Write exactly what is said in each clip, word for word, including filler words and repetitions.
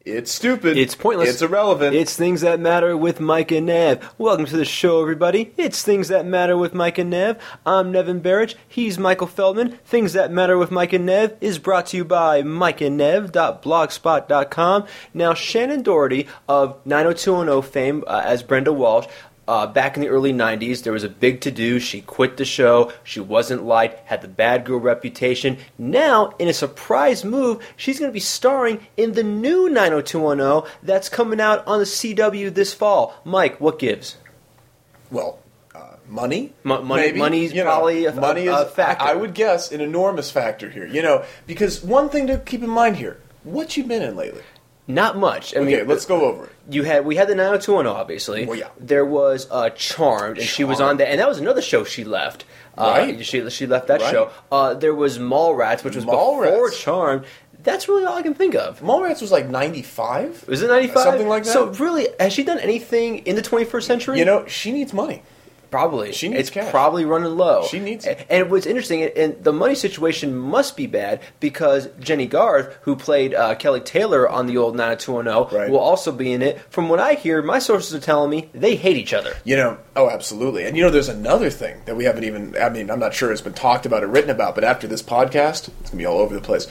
It's stupid. It's pointless. It's irrelevant. It's Things That Matter with Mike and Nev. Welcome to the show, everybody. It's Things That Matter with Mike and Nev. I'm Nevin Barrich. He's Michael Feldman. Things That Matter with Mike and Nev is brought to you by mike and nev dot blogspot dot com. Now, Shannon Doherty of nine oh two one oh fame uh, as Brenda Walsh, Uh, back in the early nineties, there was a big to-do. She quit the show. She wasn't liked, had the bad girl reputation. Now, in a surprise move, she's going to be starring in the new nine oh two one oh that's coming out on the C W this fall. Mike, what gives? Well, uh, money? M- money maybe. Money's you know, probably a, money a, is, a factor. I would guess, an enormous factor here. You know, because one thing to keep in mind here, what you been in lately? Not much. I okay, mean, let's go over it. You had we had the nine oh two one oh, obviously. Well, yeah. There was uh, Charmed, and she was on that, and that was another show she left. Right. Uh, she she left that Right. show. Uh, there was Mallrats, which was Mallrats. before Charmed. That's really all I can think of. Mallrats was like ninety-five? Was it ninety-five? Something like that? So really, has she done anything in the twenty-first century? You know, she needs money. Probably. She needs it's cash. probably running low. She needs it. And what's interesting, and the money situation must be bad because Jenny Garth, who played uh, Kelly Taylor on the old nine oh two one oh, Right. will also be in it. From what I hear, my sources are telling me they hate each other. You know, oh, absolutely. And you know, there's another thing that we haven't even, I mean, I'm not sure it's been talked about or written about, but after this podcast, it's going to be all over the place.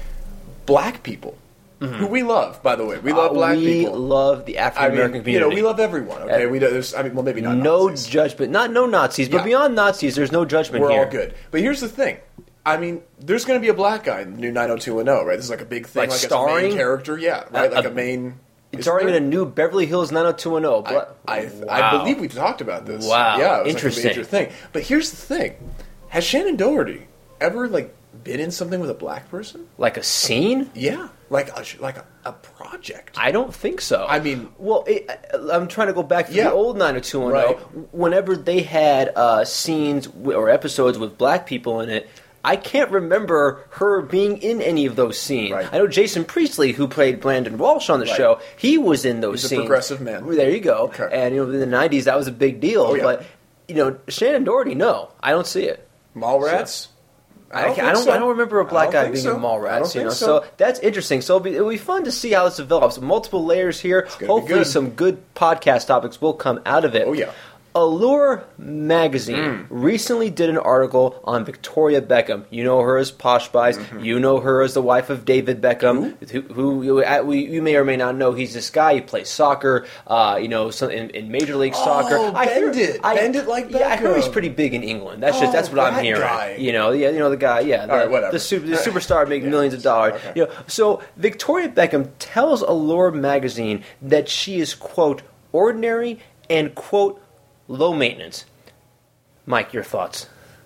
Black people, mm-hmm. who we love, by the way. We love uh, black we people. We love the African I mean, American community. you know, we love everyone, okay? Uh, we do, there's, I mean, well, maybe not No Nazis. judgment. Not no Nazis, but Yeah. beyond Nazis, there's no judgment We're here. all good. But here's the thing. I mean, there's going to be a black guy in the new nine oh two one oh, right? This is like a big thing. Like Like, starring? as a main character, yeah. Right? Uh, like a- a main... It's isn't already there? in a new Beverly Hills nine oh two one oh. I, I, Wow. I believe we've talked about this. Wow. Yeah, it was Interesting. like a major thing. But here's the thing. Has Shannon Doherty ever, like, been in something with a black person? Like a scene? Yeah. Like a, like a, a project. I don't think so. I mean... Well, it, I'm trying to go back to Yeah. the old nine oh two one oh. Right. Whenever they had uh, scenes w- or episodes with black people in it, I can't remember her being in any of those scenes. Right. I know Jason Priestley, who played Brandon Walsh on the Right. show, he was in those He's a scenes. progressive man. There you go. Okay. And you know, in the nineties, that was a big deal. Oh, yeah. But you know, Shannon Doherty, no, I don't see it. Mallrats? I don't, I, think don't so. I don't remember a I black don't guy think being so. in I Mallrats. don't You know, think so. so that's interesting. So it'll be, it'll be fun to see how this develops. Multiple layers here. gonna be Hopefully, good. some good podcast topics will come out of it. Oh, yeah. Allure magazine Mm. recently did an article on Victoria Beckham. You know her as Posh Spice. Mm-hmm. You know her as the wife of David Beckham, who, who you, uh, we, you may or may not know. He's this guy. He plays soccer. Uh, you know, some, in, in Major League Soccer. Oh, bend it. Bend it like Yeah, I heard he's Beckham. pretty big in England. That's just Oh, that's what I'm that hearing. guy. You know, yeah, you know the guy. Yeah, the, All right, whatever. the, super, the superstar making Yeah. millions of dollars. Okay. You know, so Victoria Beckham tells Allure magazine that she is quote ordinary and quote low maintenance. Mike, your thoughts?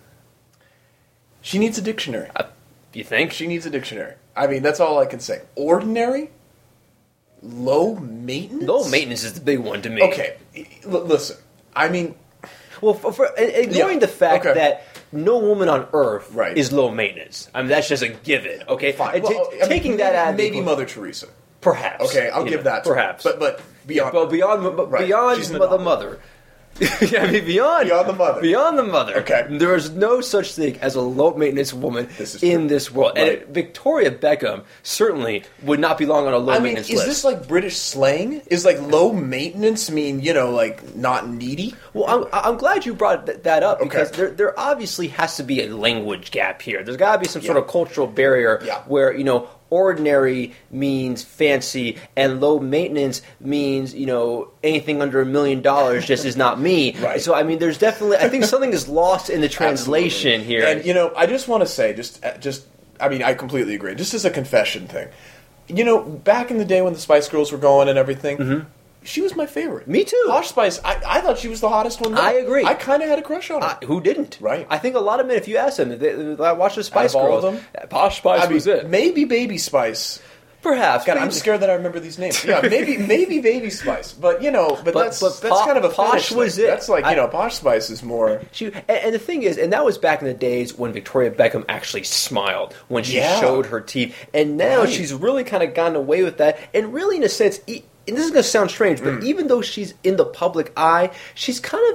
She needs a dictionary. Uh, you think? She needs a dictionary. I mean, that's all I can say. Ordinary? Low maintenance? Low maintenance is the big one to me. Okay, l- listen. I mean, Well, for, for, ignoring Yeah, the fact okay. that no woman on earth Right. is low maintenance. I mean, that's just a given. Okay, fine. And Well, ta- I mean, taking that out, of the maybe equation- Mother Teresa. perhaps. Okay, I'll you give know, that. to her. Perhaps, but but beyond. Well, beyond but Right. beyond She's the phenomenal. mother. yeah, I mean, beyond Beyond the mother. Beyond the mother. Okay. There is no such thing as a low maintenance woman This is in true. this world. And Right. it- Victoria Beckham certainly would not belong on a low I mean, maintenance is list. this like British slang? Is like low maintenance mean, you know, like not needy? Well, I'm, I'm glad you brought th- that up because Okay. there, there obviously has to be a language gap here. There's got to be some sort Yeah. of cultural barrier Yeah. where, you know, ordinary means fancy and low maintenance means, you know, anything under a million dollars just is not me. Right. So, I mean, there's definitely, I think something is lost in the translation Absolutely. here. And you know, I just want to say, just, uh, just, I mean, I completely agree. Just as a confession thing, you know, back in the day when the Spice Girls were going and everything, Mm-hmm. she was my favorite. Me too. Posh Spice. I, I thought she was the hottest one. There. I agree. I kind of had a crush on her. I- who didn't? Right. I think a lot of men, if you ask them, they, they watch the Spice Out of all Girls. of them? Posh Spice I mean, was it. maybe Baby Spice. Perhaps. God, but I'm even- scared that I remember these names. Yeah, maybe maybe Baby Spice, but you know, but, But- that's but that's Po- kind of a Posh finish was thing. it. That's like you I- know, Posh Spice is more. She, and, and the thing is, and that was back in the days when Victoria Beckham actually smiled when she Yeah. showed her teeth, and now Right. she's really kind of gotten away with that. And really, in a sense, e- and this is going to sound strange, but Mm. even though she's in the public eye, she's kind of bec-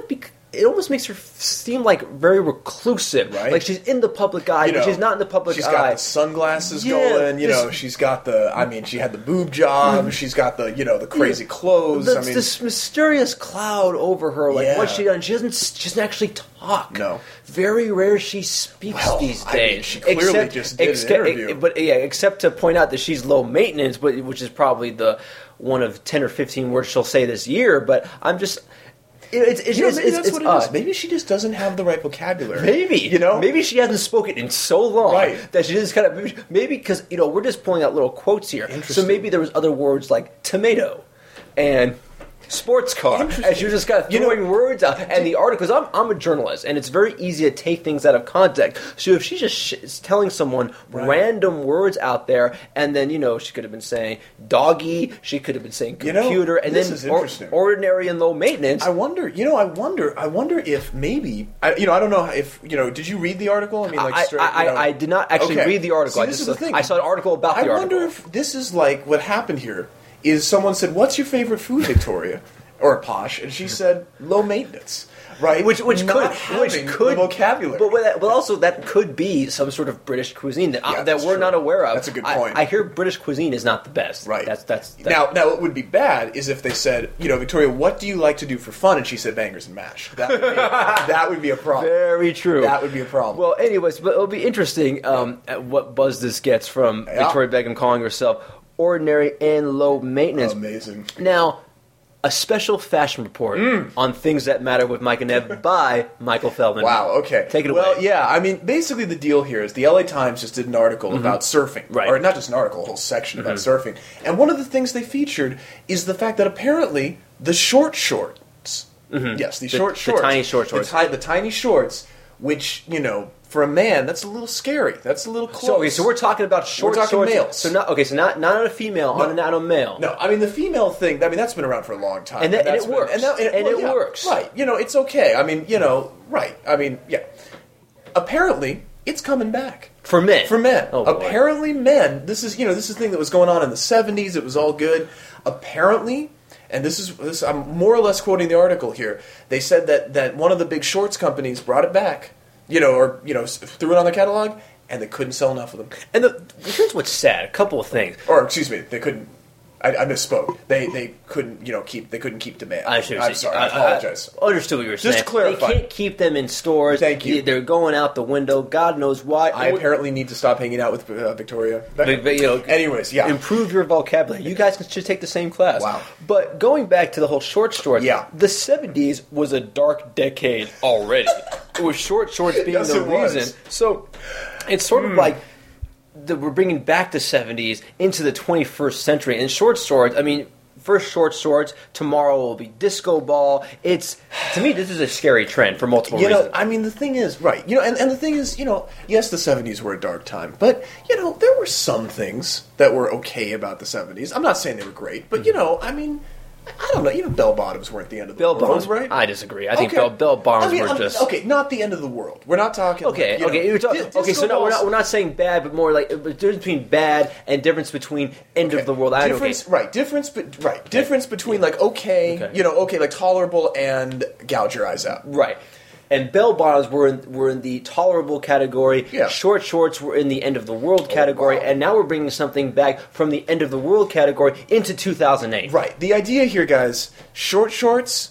it almost makes her seem like very reclusive, Right. Like she's in the public eye, You but know, she's not in the public she's eye. got the sunglasses Yeah, going. You this- know, she's got the. I mean, she had the boob job. She's got the. You know, the crazy clothes. That's I mean, this mysterious cloud over her. Like Yeah. what's she done? She doesn't. She doesn't actually talk. No. Very rare she speaks Well, these I days. mean, she clearly just did an except- interview. But yeah, except to point out that she's low maintenance, but which is probably the one of ten or fifteen words she'll say this year. But I'm just. It's, it's, you know, it's, maybe it's, that's it's what it odd. is. Maybe she just doesn't have the right vocabulary. Maybe you know. Maybe she hasn't spoken in so long Right. that she just kind of maybe because you know we're just pulling out little quotes here. So Interesting. maybe there was other words like tomato and sports car, and she was just kind of You know- throwing words out. And the articles, I'm I'm a journalist, and it's very easy to take things out of context. So if she's just sh- is telling someone Right. random words out there, and then you know she could have been saying doggy, she could have been saying You know, computer, and this then is or- interesting. ordinary and low maintenance. I wonder. You know, I wonder. I wonder if maybe. I, you know, I don't know if you know. Did you read the article? I mean, like, I, straight, I, you know- I, I did not actually Okay. read the article. See, I this just is the thing. I saw an article about the I article. wonder if this is like what happened here. Is someone said, "What's your favorite food, Victoria?" Or Posh, and she said, "Low maintenance." Right, which which Not could having which could the vocabulary, but but, that, but also that could be some sort of British cuisine that, Yeah, uh, that that's we're true. not aware of. That's a good I- point. I, hear British cuisine is not the best. Right. That's that's, that's now. Now, what would be bad is if they said, you know, Victoria, what do you like to do for fun? And she said, bangers and mash. That would be, that would be a problem. very true. That would be a problem. Well, anyways, but it'll be interesting um, at what buzz this gets from Yeah. Victoria Beckham calling herself ordinary and low maintenance. Amazing. Now, a special fashion report on things that matter with Mike and Ev by Michael Feldman. Wow, okay. Take it well, away. yeah, I mean, basically the deal here is the L A Times just did an article about surfing. Right. Or not just an article, a whole section about surfing. And one of the things they featured is the fact that apparently the short shorts, yes, the, The- short the shorts. tiny short shorts. The, ti- the tiny shorts, which, you know, for a man, that's a little scary. That's a little close. So, okay, so we're talking about short talking shorts. males. So not okay. So not not on a female, No. on an on a male. No, I mean the female thing. I mean that's been around for a long time, And that- and that's it been- works. and, that- And well, it yeah, works. right? You know, it's okay. I mean, you know, right? I mean, yeah. Apparently, it's coming back For men. for men. Oh, boy. Apparently, men. This is you know this is a thing that was going on in the seventies. It was all good. Apparently. And this is this. I'm more or less quoting the article here. They said that, that one of the big shorts companies brought it back, you know, or you know, s- threw it on their catalog, and they couldn't sell enough of them. And the, here's what's sad. A couple of things. Or excuse me, they couldn't. I, I misspoke. They they couldn't you know keep they couldn't keep demand. I should I'm sorry. I, apologize. I understood what you were saying. Just to clarify. They can't keep them in stores. Thank you. They're going out the window. God knows why. I apparently need to stop hanging out with uh, Victoria. But, but, you know, Anyways, yeah. improve your vocabulary. You guys should take the same class. Wow. But going back to the whole short shorts, Yeah. the seventies was a dark decade already. It was short shorts being Yes, the it was. reason. So it's sort of like the, we're bringing back the seventies into the twenty-first century. And short shorts, I mean, first short shorts, tomorrow will be disco ball. It's, to me, this is a scary trend for multiple You know, reasons. I mean, the thing is, right, you know, and, and the thing is, you know, yes, the seventies were a dark time, but, you know, there were some things that were okay about the seventies. I'm not saying they were great, but, you know, I mean, I don't know, you know, bell bottoms weren't the end of the Bell world, bottoms, right? I disagree. I think Okay. bell, bell bottoms I mean, were I'm- just... Okay, not the end of the world. We're not talking... Okay, like, you okay, know, you're talking, di- okay. So disco no, we're not balls- we're not saying bad, but more like the difference between bad and difference between end Okay. of the world. I difference, okay. right? Difference, but right, difference between like okay, Okay. you know, okay, like tolerable and gouge your eyes out. Right. And bell bottoms were in, were in the tolerable category. Yeah. Short shorts were in the end of the world category, wow. and now we're bringing something back from the end of the world category into two thousand eight. Right. The idea here, guys, short shorts,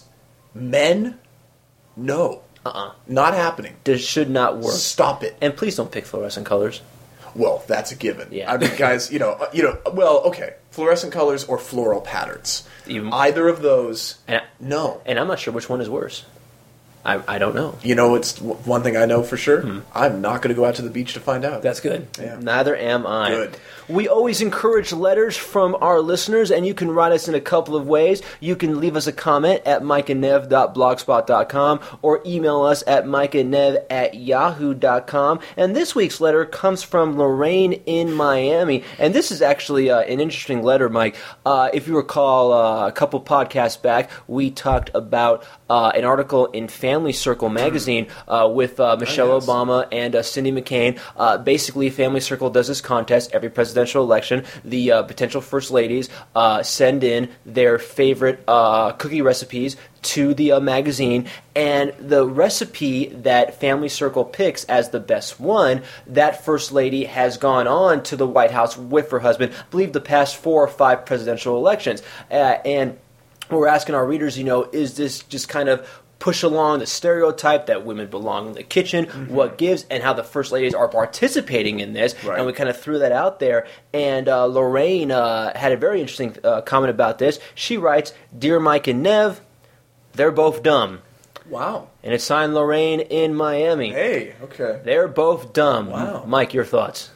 men, no, Uh-uh. not happening. This should not work. Stop it. And please don't pick fluorescent colors. Well, that's a given. Yeah. I mean, guys, you know, uh, you know, well, okay, fluorescent colors or floral patterns. Even- Either of those, And, no. and I'm not sure which one is worse. I, I don't know. You know, it's w- one thing I know for sure. Hmm. I'm not going to go out to the beach to find out. That's good. Yeah. Neither am I. Good. We always encourage letters from our listeners, and you can write us in a couple of ways. You can leave us a comment at mike and nev dot blogspot dot com or email us at mikeandnev at yahoo dot com. And this week's letter comes from Lorraine in Miami. And this is actually uh, an interesting letter, Mike. Uh, if you recall, uh, a couple podcasts back, we talked about uh, an article in Family Family Circle magazine uh, with uh, Michelle Oh, yes. Obama and uh, Cindy McCain. Uh, basically, Family Circle does this contest every presidential election. The uh, potential first ladies uh, send in their favorite uh, cookie recipes to the uh, magazine, and the recipe that Family Circle picks as the best one, that first lady has gone on to the White House with her husband, I believe the past four or five presidential elections. Uh, and we're asking our readers, you know, is this just kind of push along the stereotype that women belong in the kitchen, mm-hmm. what gives, and how the first ladies are participating in this. Right. And we kind of threw that out there. And uh, Lorraine uh, had a very interesting uh, comment about this. She writes, "Dear Mike and Nev, they're both dumb." Wow. And it's signed Lorraine in Miami. Hey, okay. They're both dumb. Wow. Mike, your thoughts?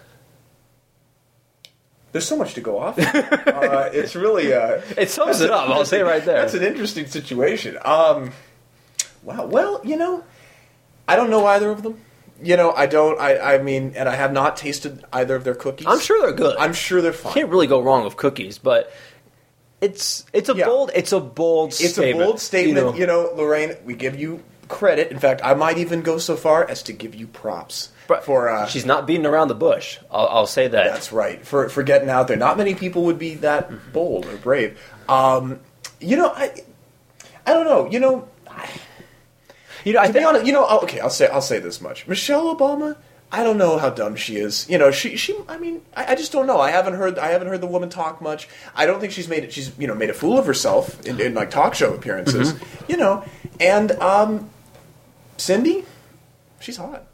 There's so much to go off. uh, it's really... Uh, It sums it up. I'll say it right there. That's an interesting situation. Um, wow. Well, you know, I don't know either of them. You know, I don't... I, I mean, and I have not tasted either of their cookies. I'm sure they're good. I'm sure they're fine. Can't really go wrong with cookies, but... It's it's a Yeah. bold it's a bold It's statement. a bold statement. You know, You know, Lorraine, we give you credit. In fact, I might even go so far as to give you props but for... Uh, she's not beating around the bush. I'll, I'll say that. That's right. For for getting out there. Not many people would be that bold or brave. Um, you know, I I don't know. You know, I, You know, I to think be honest, you know, okay, I'll say I'll say this much. Michelle Obama, I don't know how dumb she is. You know, she she I mean, I, I just don't know. I haven't heard I haven't heard the woman talk much. I don't think she's made it she's, you know, made a fool of herself in, in like talk show appearances. Mm-hmm. You know, and um Cindy, she's hot.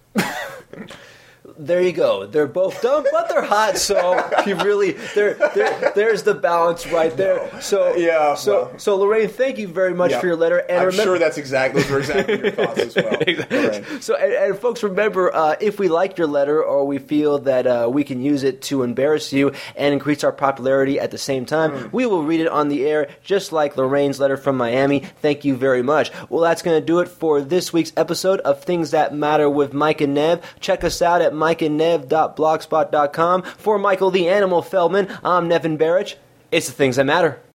there you go. They're both dumb, but they're hot. So you really there there there's the balance right there. So Yeah, So well. so Lorraine, thank you very much Yeah. for your letter. And I'm remember, sure that's exactly those were exactly your thoughts as well. Lorraine. So, and, and folks, remember, uh, if we like your letter or we feel that uh, we can use it to embarrass you and increase our popularity at the same time, Mm. we will read it on the air, just like Lorraine's letter from Miami. Thank you very much. Well, that's going to do it for this week's episode of Things That Matter with Mike and Nev. Check us out at mike and nev dot blogspot dot com. For Michael the Animal Feldman, I'm Nevin Barrich. It's the Things That Matter.